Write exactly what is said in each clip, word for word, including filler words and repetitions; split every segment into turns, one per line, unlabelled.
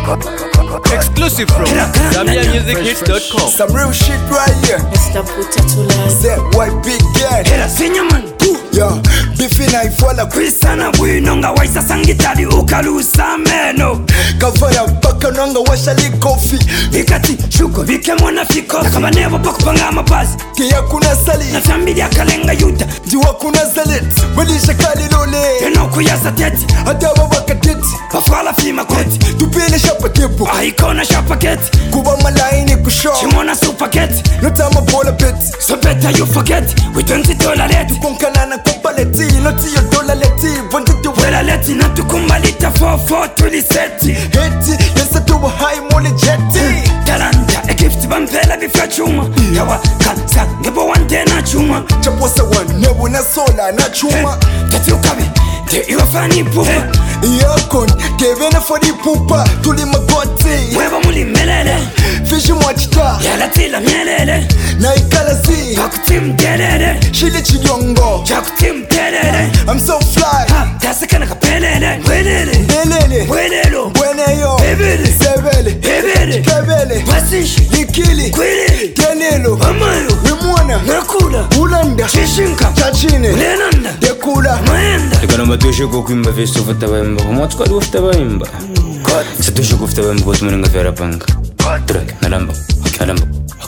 Exclusive from Zambia Music Hits dot com.
Some real shit right here.
Mister Puta Tula.
Say white big gang.
Era sinyaman.
Yeah, bifina ifola
Kwisana bwinonga waisa sangitali ukalusa meno.
Kavara paka nanga washali kofi.
Vikati shuko vike mwana fiko. Nakaba nebo pako panga mapazi.
Kia kuna sali.
Na famili ya kalenga yuta.
Jiwa kuna zalit. Walisha kali lole.
Yeno kuyasa teti.
Adawa wakatiti.
Pafala fima koti.
Tupele shapa tepo.
Ahikona shapaketi.
Kuba malaini kusho.
Chimona supaketi.
Notama bola peti.
So better you forget. With twenty dollar leti.
Konkanana kumpaleti. Noti yo dollar leti. Wanti tu
wela leti. Na tukumbalita four four tuliseti.
heti. Yesa tuwa high mole jeti.
Talanta e gift bampela bifya chuma. Yawa kansa ngebo wante na chuma.
Chaposa wan nebu na sola na chuma.
Tati ukabe te iwa fani pupa.
Iyakon kevena fodi pupa. Tuli magoti.
Weba muli melele.
Fishi mwachita.
Yala tila mielele.
Na ikalazi.
Kakutim delele.
Shili chiyongo.
Jakutim delele.
I'm so fly.
Tasika nakapelele. Welele.
Nelele.
Welelo.
Bweneyo.
Ebele.
Sebele.
Ebele.
Kebele.
Wasishi.
Likili.
Kwili.
Kenelo.
Amayo.
Wimwana.
Nakula.
Ulanda.
Chishinka.
Chachine.
Lenanda.
Dekula.
Maenda.
Tikana matusho kuimba festo futabaimba Kumotsuka ufutabaimba Satusho kufutabaimba Kwa tumuninga fera panga Turak, nalamba, nalamba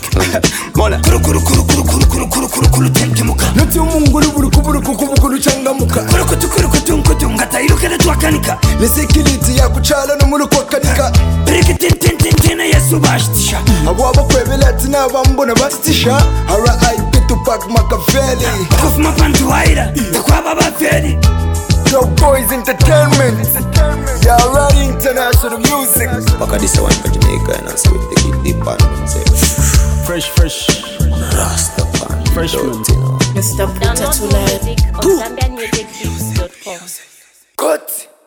Mola Kuru kuru kuru kuru kuru kuru kuru kuru kuru tenke muka
Nuti umungulu buru kuburu kukubukulu changa muka
Kuru kutu kuru kutu mkutu Ngata ilukele tuwakanika
Nisikiliti ya kuchala numulu kwa kanika
Briki tin tin tin tin Yesu bashtisha
Awaba kwebeleti na wambona bastisha R I P Tupac Makaveli
Kufu mapantu waira Takwa baba fedi
Yo Boys Entertainment. Yeah, right, international music.
Bakadisa one for Jamaica and also with the kid deep and say
Fresh, fresh.
Rastafari.
Freshman.
Mister Puta
Download
Tula.
music on Zambia Music Hits dot com.
Cut.